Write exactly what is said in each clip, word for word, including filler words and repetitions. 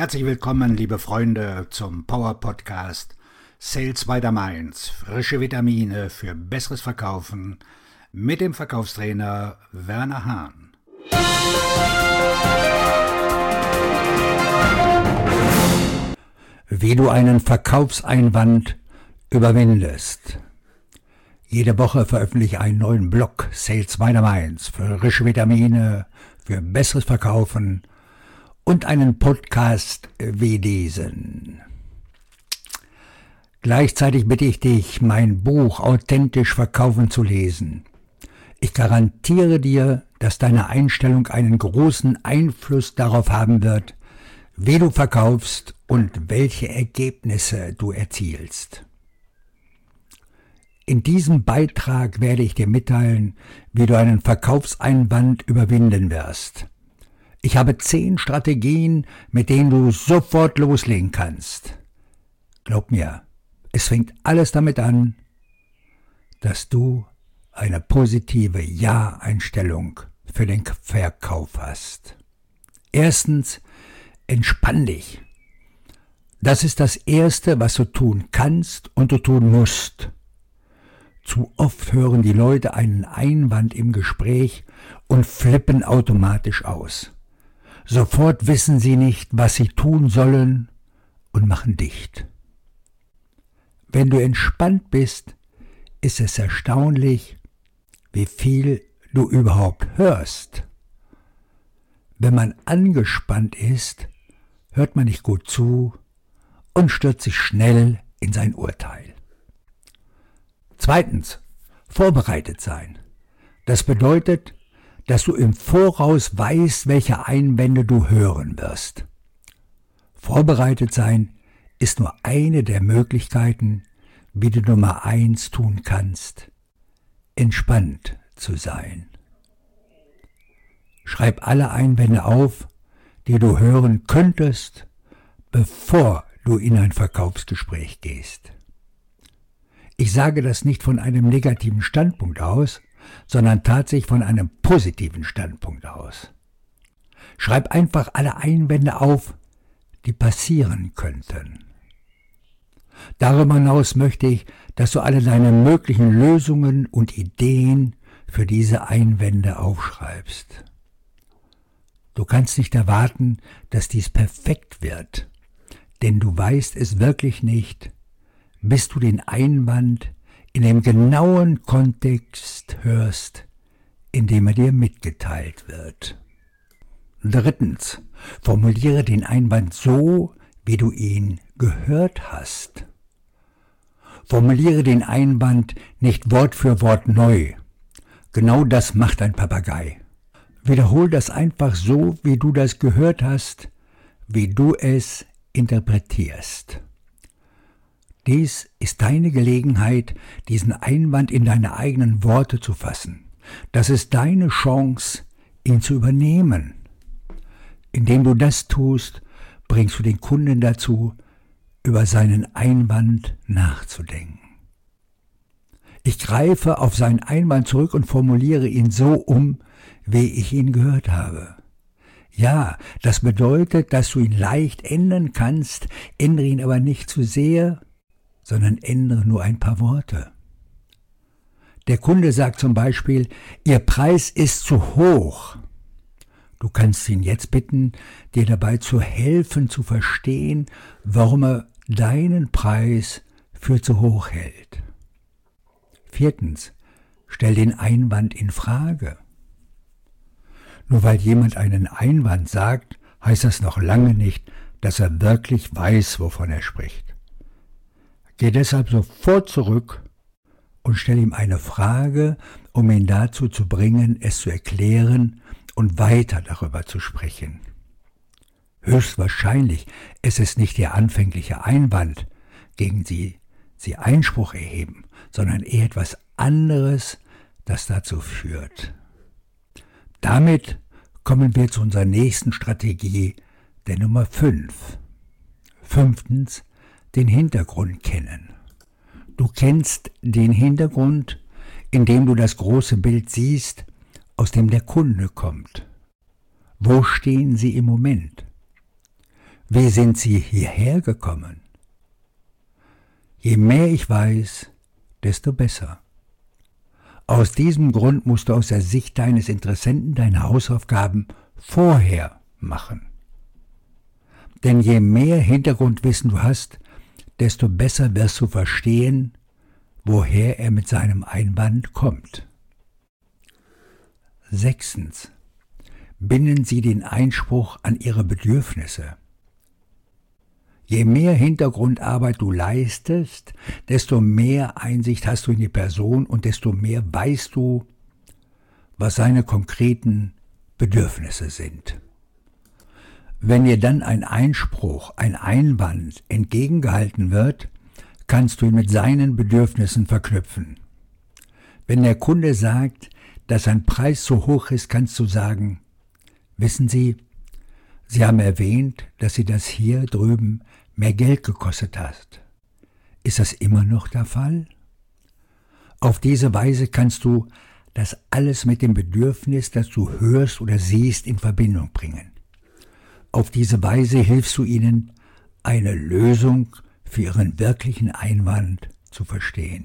Herzlich willkommen, liebe Freunde, zum Power-Podcast Sales by the Mainz. Frische Vitamine für besseres Verkaufen mit dem Verkaufstrainer Werner Hahn. Wie du einen Verkaufseinwand überwindest. Jede Woche veröffentliche ich einen neuen Blog Sales by the Mainz. Frische Vitamine für besseres Verkaufen und einen Podcast wie diesen. Gleichzeitig bitte ich dich, mein Buch Authentisch verkaufen zu lesen. Ich garantiere dir, dass deine Einstellung einen großen Einfluss darauf haben wird, wie du verkaufst und welche Ergebnisse du erzielst. In diesem Beitrag werde ich dir mitteilen, wie du einen Verkaufseinwand überwinden wirst. Ich habe zehn Strategien, mit denen du sofort loslegen kannst. Glaub mir, es fängt alles damit an, dass du eine positive Ja-Einstellung für den Verkauf hast. Erstens, entspann dich. Das ist das Erste, was du tun kannst und du tun musst. Zu oft hören die Leute einen Einwand im Gespräch und flippen automatisch aus. Sofort wissen sie nicht, was sie tun sollen und machen dicht. Wenn du entspannt bist, ist es erstaunlich, wie viel du überhaupt hörst. Wenn man angespannt ist, hört man nicht gut zu und stürzt sich schnell in sein Urteil. Zweitens, vorbereitet sein. Das bedeutet, dass du im Voraus weißt, welche Einwände du hören wirst. Vorbereitet sein ist nur eine der Möglichkeiten, wie du Nummer eins tun kannst, entspannt zu sein. Schreib alle Einwände auf, die du hören könntest, bevor du in ein Verkaufsgespräch gehst. Ich sage das nicht von einem negativen Standpunkt aus, sondern tatsächlich von einem positiven Standpunkt aus. Schreib einfach alle Einwände auf, die passieren könnten. Darüber hinaus möchte ich, dass du alle deine möglichen Lösungen und Ideen für diese Einwände aufschreibst. Du kannst nicht erwarten, dass dies perfekt wird, denn du weißt es wirklich nicht, bis du den Einwand in dem genauen Kontext hörst, in dem er dir mitgeteilt wird. Drittens, formuliere den Einwand so, wie du ihn gehört hast. Formuliere den Einwand nicht Wort für Wort neu. Genau das macht ein Papagei. Wiederhol das einfach so, wie du das gehört hast, wie du es interpretierst. Dies ist deine Gelegenheit, diesen Einwand in deine eigenen Worte zu fassen. Das ist deine Chance, ihn zu übernehmen. Indem du das tust, bringst du den Kunden dazu, über seinen Einwand nachzudenken. Ich greife auf seinen Einwand zurück und formuliere ihn so um, wie ich ihn gehört habe. Ja, das bedeutet, dass du ihn leicht ändern kannst, ändere ihn aber nicht zu sehr, sondern ändere nur ein paar Worte. Der Kunde sagt zum Beispiel, Ihr Preis ist zu hoch. Du kannst ihn jetzt bitten, dir dabei zu helfen, zu verstehen, warum er deinen Preis für zu hoch hält. Viertens, stell den Einwand in Frage. Nur weil jemand einen Einwand sagt, heißt das noch lange nicht, dass er wirklich weiß, wovon er spricht. Geh deshalb sofort zurück und stell ihm eine Frage, um ihn dazu zu bringen, es zu erklären und weiter darüber zu sprechen. Höchstwahrscheinlich ist es nicht der anfängliche Einwand, gegen den Sie Einspruch erheben, sondern eher etwas anderes, das dazu führt. Damit kommen wir zu unserer nächsten Strategie, der Nummer fünf. Fünftens, den Hintergrund kennen. Du kennst den Hintergrund, indem du das große Bild siehst, aus dem der Kunde kommt. Wo stehen sie im Moment? Wie sind Sie hierher gekommen? Je mehr ich weiß, desto besser. Aus diesem Grund musst du aus der Sicht deines Interessenten deine Hausaufgaben vorher machen. Denn je mehr Hintergrundwissen du hast, desto besser wirst du verstehen, woher er mit seinem Einwand kommt. Sechstens. Binden Sie den Einspruch an Ihre Bedürfnisse. Je mehr Hintergrundarbeit du leistest, desto mehr Einsicht hast du in die Person und desto mehr weißt du, was seine konkreten Bedürfnisse sind. Wenn dir dann ein Einspruch, ein Einwand entgegengehalten wird, kannst du ihn mit seinen Bedürfnissen verknüpfen. Wenn der Kunde sagt, dass sein Preis zu hoch ist, kannst du sagen, wissen Sie, Sie haben erwähnt, dass Sie das hier drüben mehr Geld gekostet hat. Ist das immer noch der Fall? Auf diese Weise kannst du das alles mit dem Bedürfnis, das du hörst oder siehst, in Verbindung bringen. Auf diese Weise hilfst du ihnen, eine Lösung für ihren wirklichen Einwand zu verstehen.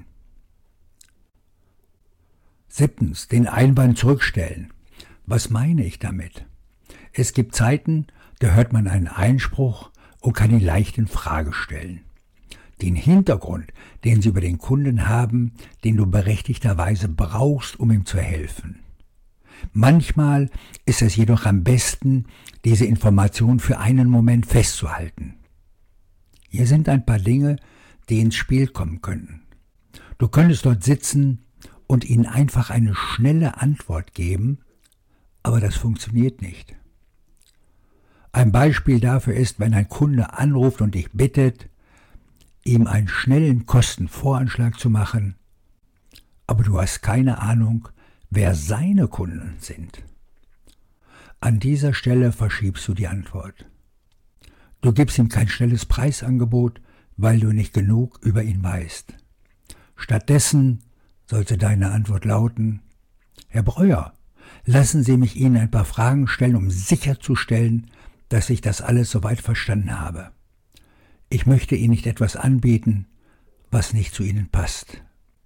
Siebtens, den Einwand zurückstellen. Was meine ich damit? Es gibt Zeiten, da hört man einen Einspruch und kann ihn leicht in Frage stellen. Den Hintergrund, den Sie über den Kunden haben, den du berechtigterweise brauchst, um ihm zu helfen. Manchmal ist es jedoch am besten, diese Information für einen Moment festzuhalten. Hier sind ein paar Dinge, die ins Spiel kommen können. Du könntest dort sitzen und ihnen einfach eine schnelle Antwort geben, aber das funktioniert nicht. Ein Beispiel dafür ist, wenn ein Kunde anruft und dich bittet, ihm einen schnellen Kostenvoranschlag zu machen, aber du hast keine Ahnung, wer seine Kunden sind. An dieser Stelle verschiebst du die Antwort. Du gibst ihm kein schnelles Preisangebot, weil du nicht genug über ihn weißt. Stattdessen sollte deine Antwort lauten, Herr Breuer, lassen Sie mich Ihnen ein paar Fragen stellen, um sicherzustellen, dass ich das alles soweit verstanden habe. Ich möchte Ihnen nicht etwas anbieten, was nicht zu Ihnen passt.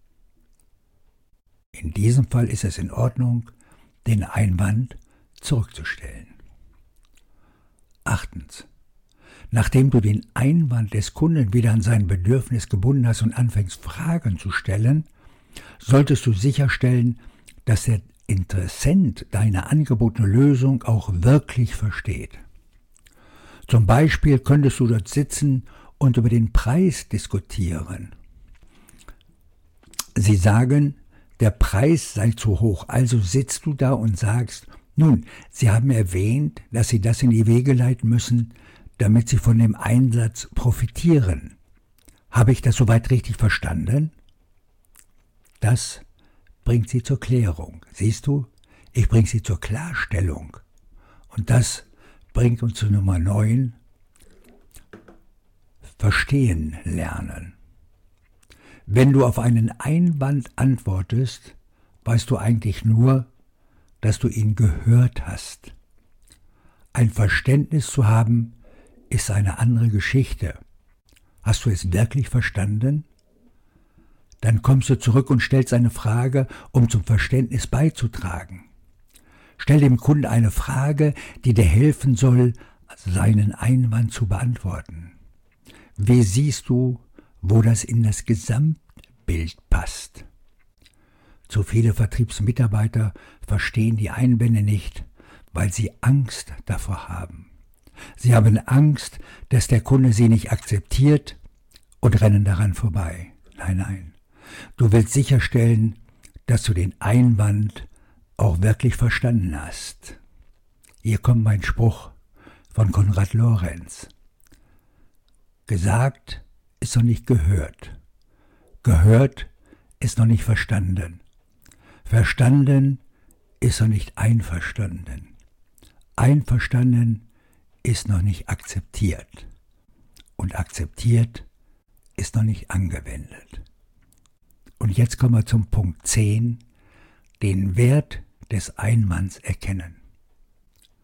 In diesem Fall ist es in Ordnung, den Einwand zurückzustellen. Achtens. Nachdem du den Einwand des Kunden wieder an sein Bedürfnis gebunden hast und anfängst, Fragen zu stellen, solltest du sicherstellen, dass der Interessent deine angebotene Lösung auch wirklich versteht. Zum Beispiel könntest du dort sitzen und über den Preis diskutieren. Sie sagen, der Preis sei zu hoch, also sitzt du da und sagst, nun, Sie haben erwähnt, dass Sie das in die Wege leiten müssen, damit Sie von dem Einsatz profitieren. Habe ich das soweit richtig verstanden? Das bringt Sie zur Klärung. Siehst du, ich bringe Sie zur Klarstellung. Und das bringt uns zu Nummer neun, verstehen lernen. Wenn du auf einen Einwand antwortest, weißt du eigentlich nur, dass du ihn gehört hast. Ein Verständnis zu haben, ist eine andere Geschichte. Hast du es wirklich verstanden? Dann kommst du zurück und stellst eine Frage, um zum Verständnis beizutragen. Stell dem Kunden eine Frage, die dir helfen soll, seinen Einwand zu beantworten. Wie siehst du, wo das in das Gesamtbild passt? Zu viele Vertriebsmitarbeiter verstehen die Einwände nicht, weil sie Angst davor haben. Sie haben Angst, dass der Kunde sie nicht akzeptiert und rennen daran vorbei. Nein, nein. Du willst sicherstellen, dass du den Einwand auch wirklich verstanden hast. Hier kommt mein Spruch von Konrad Lorenz. Gesagt ist noch nicht gehört. Gehört ist noch nicht verstanden. Verstanden ist noch nicht einverstanden. Einverstanden ist noch nicht akzeptiert. Und akzeptiert ist noch nicht angewendet. Und jetzt kommen wir zum Punkt zehn, den Wert des Einwands erkennen.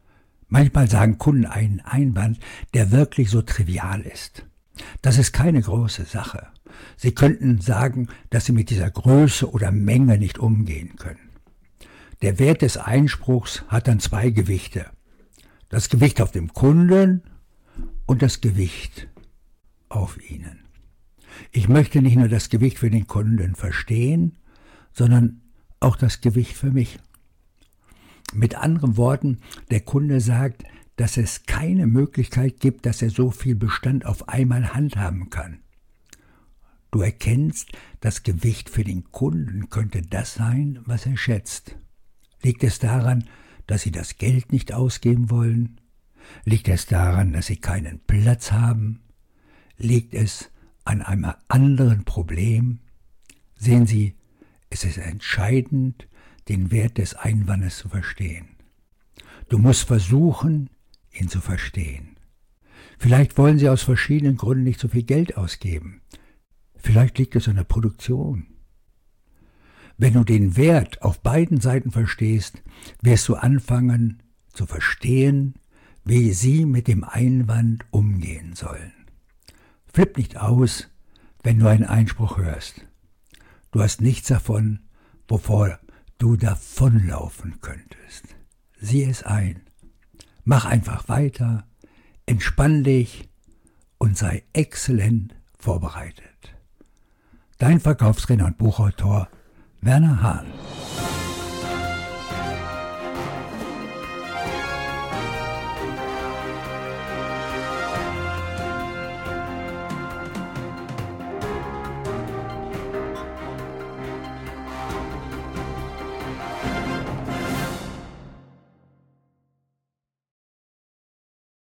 Manchmal sagen Kunden einen Einwand, der wirklich so trivial ist. Das ist keine große Sache. Sie könnten sagen, dass sie mit dieser Größe oder Menge nicht umgehen können. Der Wert des Einspruchs hat dann zwei Gewichte. Das Gewicht auf dem Kunden und das Gewicht auf Ihnen. Ich möchte nicht nur das Gewicht für den Kunden verstehen, sondern auch das Gewicht für mich. Mit anderen Worten, der Kunde sagt, dass es keine Möglichkeit gibt, dass er so viel Bestand auf einmal handhaben kann. Du erkennst, das Gewicht für den Kunden könnte das sein, was er schätzt. Liegt es daran, dass Sie das Geld nicht ausgeben wollen? Liegt es daran, dass Sie keinen Platz haben? Liegt es an einem anderen Problem? Sehen Sie, es ist entscheidend, den Wert des Einwandes zu verstehen. Du musst versuchen, ihn zu verstehen. Vielleicht wollen Sie aus verschiedenen Gründen nicht so viel Geld ausgeben. Vielleicht liegt es an der Produktion. Wenn du den Wert auf beiden Seiten verstehst, wirst du anfangen zu verstehen, wie Sie mit dem Einwand umgehen sollen. Flipp nicht aus, wenn du einen Einspruch hörst. Du hast nichts davon, wovor du davonlaufen könntest. Sieh es ein. Mach einfach weiter, entspann dich und sei exzellent vorbereitet. Dein Verkaufstrainer und Buchautor Werner Hahn.